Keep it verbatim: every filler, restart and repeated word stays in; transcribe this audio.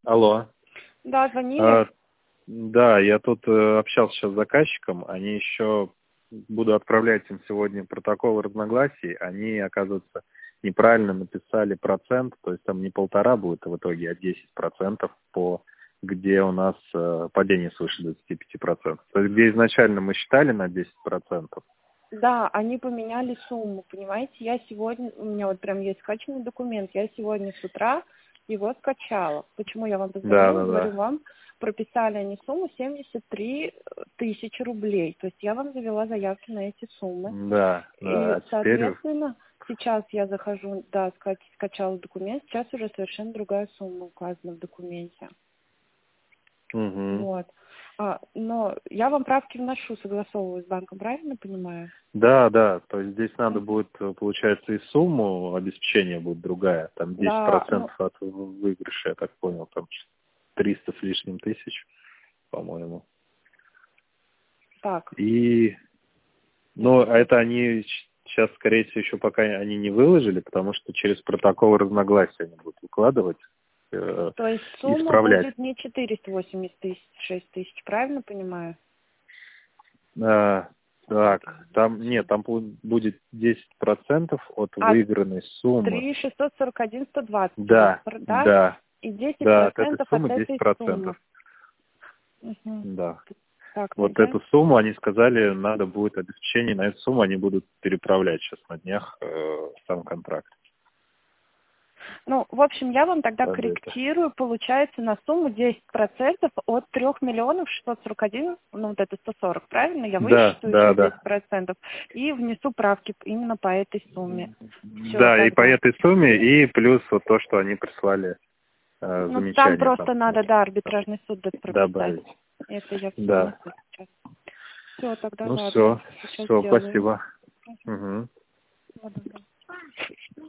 Алло. Да, звонили? А, да, я тут э, общался сейчас с заказчиком. Они еще буду отправлять им сегодня протокол разногласий. Они, оказывается, неправильно написали процент, то есть там не полтора будет в итоге, а десять процентов по где у нас э, падение свыше двадцати пяти процентов. То есть где изначально мы считали на десять процентов. Да, они поменяли сумму, понимаете? Я сегодня, у меня вот прям есть скачанный документ, я сегодня с утра его скачала. Почему я вам Да, позвонила? да, Говорю, да. вам прописали они сумму семьдесят три тысячи рублей. То есть я вам завела заявки на эти суммы. Да, да. И, А теперь... соответственно, сейчас я захожу, да, ска- скачала документ, сейчас уже совершенно другая сумма указана в документе. Угу. Вот. А, но я вам правки вношу, согласовываю с банком, правильно понимаю? Да, да, то есть здесь надо Мгм. будет, получается, и сумму обеспечения будет другая, там десять Да, ну, процентов от выигрыша, я так понял, там триста с лишним тысяч, по-моему. так. И, ну, а это они сейчас, скорее всего, еще пока они не выложили, потому что через протокол разногласия они будут выкладывать, э, То есть сумма исправлять. будет не четыреста восемьдесят тысяч, шесть тысяч, правильно понимаю? А, так, там, нет, там бу- будет десять процентов от А выигранной суммы. три шестьсот сорок один сто двадцать у вас, Да, пр- да? да. И десять Да, от этой процентов от суммы десять этой процентов. суммы. Мгм. Да. Так, Вот найдем. эту сумму, они сказали, надо будет обеспечение, на эту сумму они будут переправлять сейчас на днях э, сам контракт. Ну, в общем, я вам тогда Под это. корректирую, получается, на сумму десять процентов от трех миллионов шестьсот сорок один, ну, вот это сто сорок, правильно? Я Да, высчитаю да, еще десять да. процентов и внесу правки именно по этой сумме. Все Да, и по тогда. этой сумме, и плюс вот то, что они прислали э, Ну, там замечание там, просто надо, да, там арбитражный суд д- прописать. добавить. Это я все Да. внесу сейчас. Все, тогда Ну ладно, все, сейчас все, делаю. спасибо. Мгм. Угу. Всего доброго.